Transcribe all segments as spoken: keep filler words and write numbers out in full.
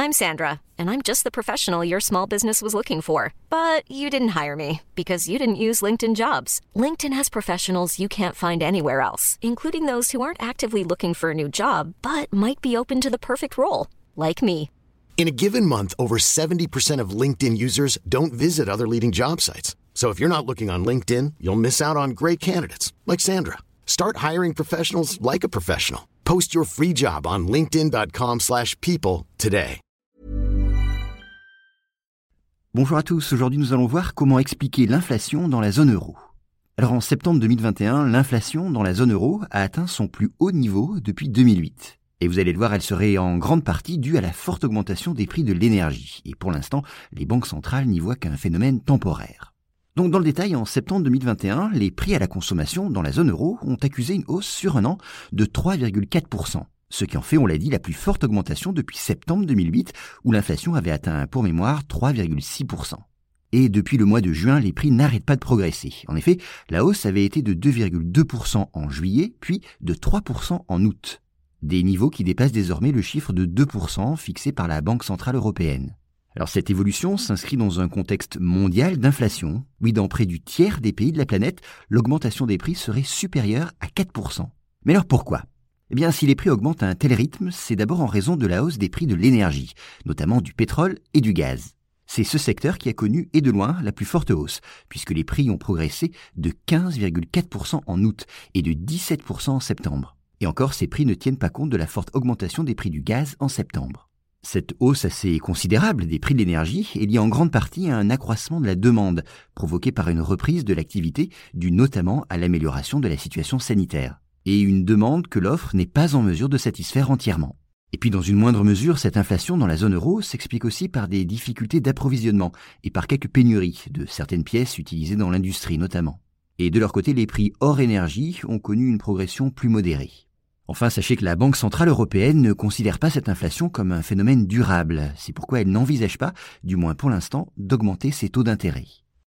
I'm Sandra, and I'm just the professional your small business was looking for. But you didn't hire me because you didn't use LinkedIn Jobs. LinkedIn has professionals you can't find anywhere else, including those who aren't actively looking for a new job, but might be open to the perfect role, like me. In a given month, over seventy percent of LinkedIn users don't visit other leading job sites. So if you're not looking on LinkedIn, you'll miss out on great candidates like Sandra. Start hiring professionals like a professional. Post your free job on linkedin.com slash people today. Bonjour à tous, aujourd'hui nous allons voir comment expliquer l'inflation dans la zone euro. Alors en septembre deux mille vingt et un, l'inflation dans la zone euro a atteint son plus haut niveau depuis deux mille huit. Et vous allez le voir, elle serait en grande partie due à la forte augmentation des prix de l'énergie. Et pour l'instant, les banques centrales n'y voient qu'un phénomène temporaire. Donc dans le détail, en septembre deux mille vingt et un, les prix à la consommation dans la zone euro ont accusé une hausse sur un an de trois virgule quatre pour cent. Ce qui en fait, on l'a dit, la plus forte augmentation depuis septembre deux mille huit, où l'inflation avait atteint, pour mémoire, trois virgule six pour cent. Et depuis le mois de juin, les prix n'arrêtent pas de progresser. En effet, la hausse avait été de deux virgule deux pour cent en juillet, puis de trois pour cent en août. Des niveaux qui dépassent désormais le chiffre de deux pour cent fixé par la Banque centrale européenne. Alors cette évolution s'inscrit dans un contexte mondial d'inflation. Oui, dans près du tiers des pays de la planète, l'augmentation des prix serait supérieure à quatre pour cent. Mais alors pourquoi ? Eh bien, si les prix augmentent à un tel rythme, c'est d'abord en raison de la hausse des prix de l'énergie, notamment du pétrole et du gaz. C'est ce secteur qui a connu, et de loin, la plus forte hausse, puisque les prix ont progressé de quinze virgule quatre pour cent en août et de dix-sept pour cent en septembre. Et encore, ces prix ne tiennent pas compte de la forte augmentation des prix du gaz en septembre. Cette hausse assez considérable des prix de l'énergie est liée en grande partie à un accroissement de la demande, provoqué par une reprise de l'activité due notamment à l'amélioration de la situation sanitaire. Et une demande que l'offre n'est pas en mesure de satisfaire entièrement. Et puis dans une moindre mesure, cette inflation dans la zone euro s'explique aussi par des difficultés d'approvisionnement et par quelques pénuries de certaines pièces utilisées dans l'industrie notamment. Et de leur côté, les prix hors énergie ont connu une progression plus modérée. Enfin, sachez que la Banque centrale européenne ne considère pas cette inflation comme un phénomène durable. C'est pourquoi elle n'envisage pas, du moins pour l'instant, d'augmenter ses taux d'intérêt.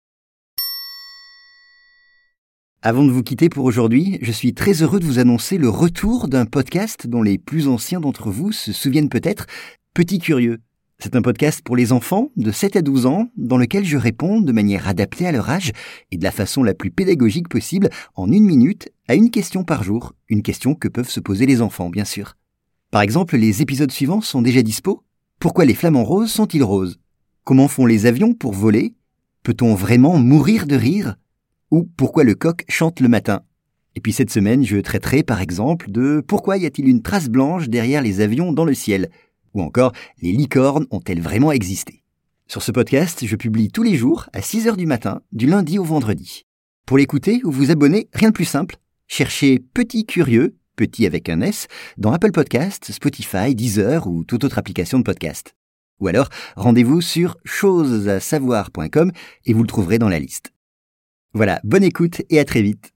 Avant de vous quitter pour aujourd'hui, je suis très heureux de vous annoncer le retour d'un podcast dont les plus anciens d'entre vous se souviennent peut-être, Petit Curieux. C'est un podcast pour les enfants de sept à douze ans dans lequel je réponds de manière adaptée à leur âge et de la façon la plus pédagogique possible en une minute à une question par jour, une question que peuvent se poser les enfants bien sûr. Par exemple, les épisodes suivants sont déjà dispo. Pourquoi les flamants roses sont-ils roses ? Comment font les avions pour voler ? Peut-on vraiment mourir de rire ? Ou pourquoi le coq chante le matin ? Et puis cette semaine, je traiterai par exemple de pourquoi y a-t-il une trace blanche derrière les avions dans le ciel ? Ou encore, les licornes ont-elles vraiment existé ? Sur ce podcast, je publie tous les jours à six heures du matin, du lundi au vendredi. Pour l'écouter ou vous abonner, rien de plus simple. Cherchez Petit Curieux, petit avec un S, dans Apple Podcasts, Spotify, Deezer ou toute autre application de podcast. Ou alors, rendez-vous sur choses à savoir point com et vous le trouverez dans la liste. Voilà, bonne écoute et à très vite.